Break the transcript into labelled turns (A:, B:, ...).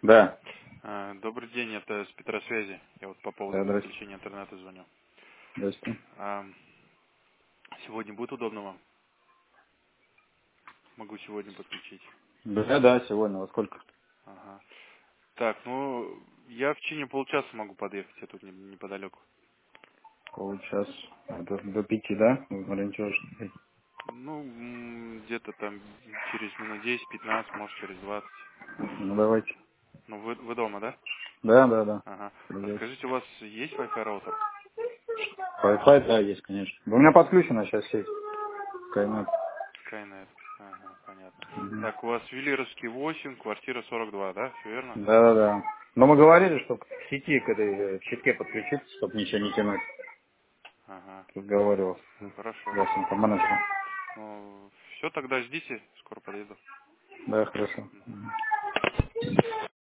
A: Да.
B: Добрый день, это с Петросвязи. Я вот по поводу
A: Да, здрасте.
B: подключения интернета звоню.
A: Здрасте.
B: А, Сегодня будет удобно вам? Могу сегодня подключить.
A: Да, сегодня. Во сколько?
B: Ага. Так, ну, я в течение получаса могу подъехать, я тут неподалеку.
A: Получаса. До 5, да? Ориентируешься.
B: Ну, где-то там через минут 10-15, может через 20.
A: Ну, давайте.
B: Ну, вы дома, да?
A: Да.
B: Ага. А
A: Приезжайте.
B: скажите, у вас есть Wi-Fi роутер?
A: Wi-Fi, да, есть, конечно. У меня подключена сейчас сеть. Skynet.
B: Skynet. Ага, понятно.
A: Мгм.
B: Так, у вас Велировский 8, квартира 42, да? Все верно?
A: Да. Но мы говорили, что к сети, к этой щитке подключиться, чтобы ничего не тянуть.
B: Ага.
A: Разговаривал с
B: Хорошо.
A: вашим менеджером.
B: Ну, все, тогда ждите, скоро подъеду.
A: Да, хорошо.
B: Мгм.